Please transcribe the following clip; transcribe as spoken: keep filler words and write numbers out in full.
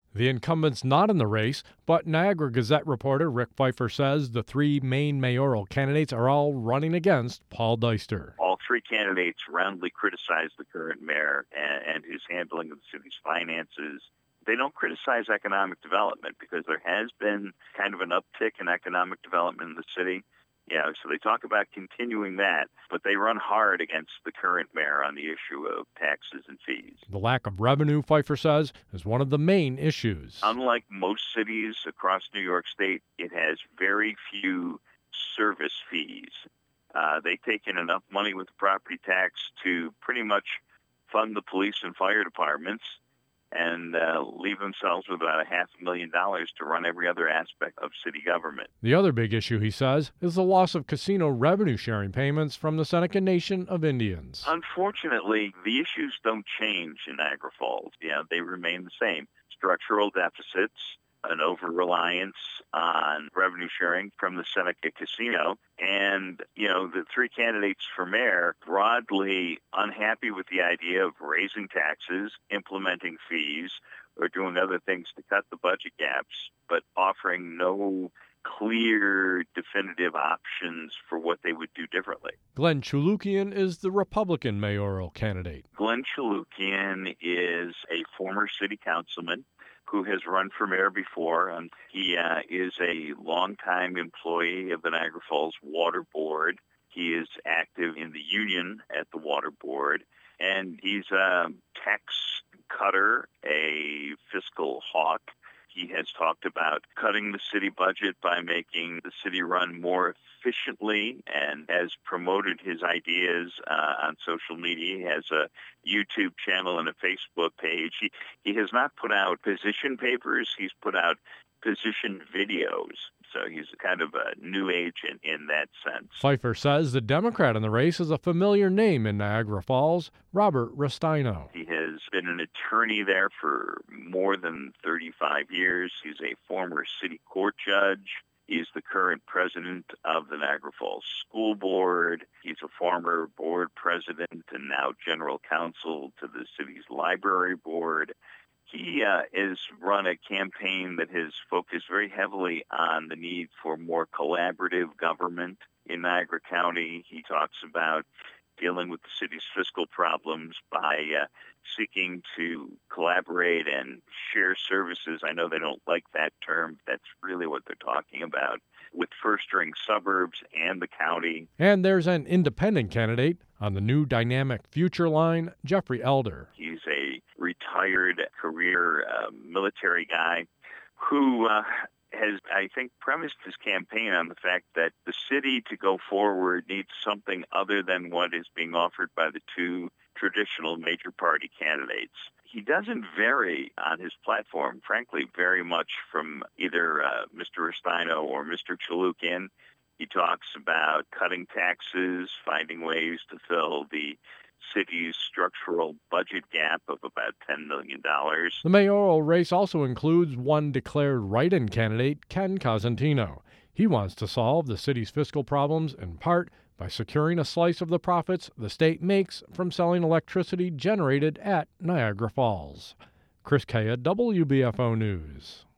The incumbent's not in the race, but Niagara Gazette reporter Rick Pfeiffer says the three main mayoral candidates are all running against Paul Deister. All three candidates roundly criticize the current mayor and, and his handling of the city's finances. They don't criticize economic development because there has been kind of an uptick in economic development in the city. Yeah, so they talk about continuing that, but they run hard against the current mayor on the issue of taxes and fees. The lack of revenue, Pfeiffer says, is one of the main issues. Unlike most cities across New York State, it has very few service fees. Uh, they take in enough money with the property tax to pretty much fund the police and fire departments and uh, leave themselves with about a half a million dollars to run every other aspect of city government. The other big issue, he says, is the loss of casino revenue-sharing payments from the Seneca Nation of Indians. Unfortunately, the issues don't change in Niagara Falls. Yeah, they remain the same. Structural deficits, an over-reliance on revenue sharing from the Seneca Casino, and, you know, the three candidates for mayor broadly unhappy with the idea of raising taxes, implementing fees, or doing other things to cut the budget gaps, but offering no clear, definitive options for what they would do differently. Glenn Chulukian is the Republican mayoral candidate. Glenn Chulukian is a former city councilman who has run for mayor before. And he uh, is a longtime employee of the Niagara Falls Water Board. He is active in the union at the Water Board. And he's a tax cutter, a fiscal hawk. He has talked about cutting the city budget by making the city run more efficiently and has promoted his ideas uh, on social media. He has a YouTube channel and a Facebook page. He, he has not put out position papers. He's put out position videos. So he's kind of a new age in, in that sense. Pfeiffer says the Democrat in the race is a familiar name in Niagara Falls, Robert Restaino. He has been an attorney there for more than thirty-five years. He's a former city court judge. He's the current president of the Niagara Falls School Board. He's a former board president and now general counsel to the city's library board. He uh, has run a campaign that has focused very heavily on the need for more collaborative government in Niagara County. He talks about dealing with the city's fiscal problems by uh, seeking to collaborate and share services. I know they don't like that term. That's really what they're talking about with first-ring suburbs and the county. And there's an independent candidate on the new Dynamic Future line, Jeffrey Elder. He's a retired career uh, military guy who uh, has, I think, premised his campaign on the fact that the city to go forward needs something other than what is being offered by the two traditional major party candidates. He doesn't vary on his platform, frankly, very much from either uh, Mister Restaino or Mister Chulukian. He talks about cutting taxes, finding ways to fill the city's structural budget gap of about ten million dollars. The mayoral race also includes one declared write-in candidate, Ken Cosentino. He wants to solve the city's fiscal problems in part by securing a slice of the profits the state makes from selling electricity generated at Niagara Falls. Chris Kaya, W B F O News.